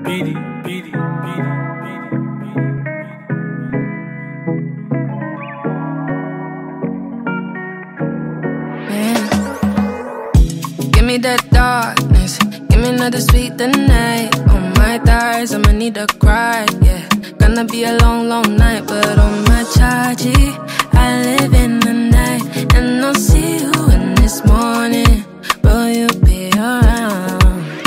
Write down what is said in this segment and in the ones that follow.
beady, beady, beady, beady, Man, give me that darkness, give me another sweet the night. On my thighs, I'ma need to cry, yeah. Gonna be a long, long night, but on my charge, I live in the night. And I'll see you in this morning, will you be around?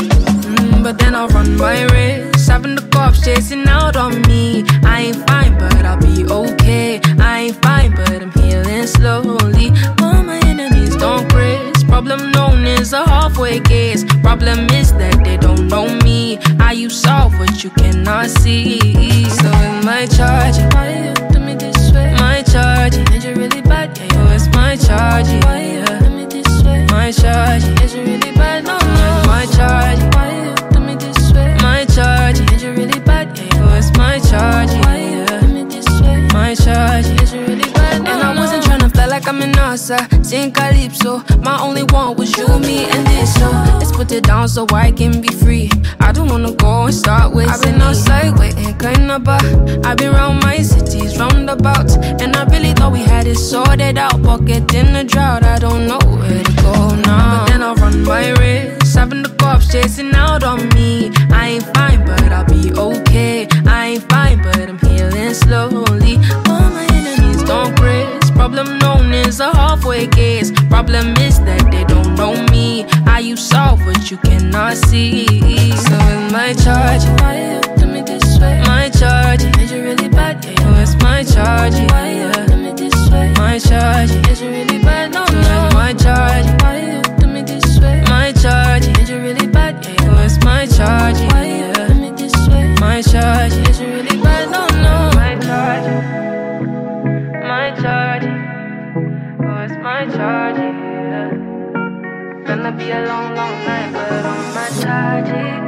But then I'll run my race, having the cops chasing out on me. I ain't fine, but I'll be okay. I ain't fine, but I'm healing slowly. All my enemies don't craze. Problem known is a halfway case. Problem is that they don't know me. How you solve what you cannot see? So in my charging, why you do me this way? My charging, is you really bad? Yeah, yo, it's my charging. Why you do me this way? My charging, is you really bad? No, it's my charging. Why you do me this way? My charging, is you really bad? Yeah, yo, it's my charging. Why you do me this way? My charging, is you really bad? No, and I wasn't tryna fly like I'm in NASA, sing calypso. My only want was you, me, and this. So let's put it down so I can be free. I don't wanna go and start with. I've been outside waiting, kinda bar. I've been round my cities, roundabouts, and I really thought we had it sorted out. Pocket in the drought, I don't know where to go now. But then I'll run my race, having the cops chasing out on me. I ain't fine, but I'll be okay. I ain't fine, but I'm healing slowly. All my enemies don't craze. Problem known is a halfway case. Problem is that they don't know me. How you solve what you cannot see? So in my charging, why you do me this way? My charging, is you really bad? Yeah, yo, it's my charging. Why you do me this way? My charging, is you really bad? No, no, my charging. Why you do me this way? My charging, is you really bad? Yeah, yo, it's my charging. Why you do me this way? My charging, is you really bad? No, no, my charging. My charging, oh, it's my charging, yeah. Gonna be a long, long night, but on my charging.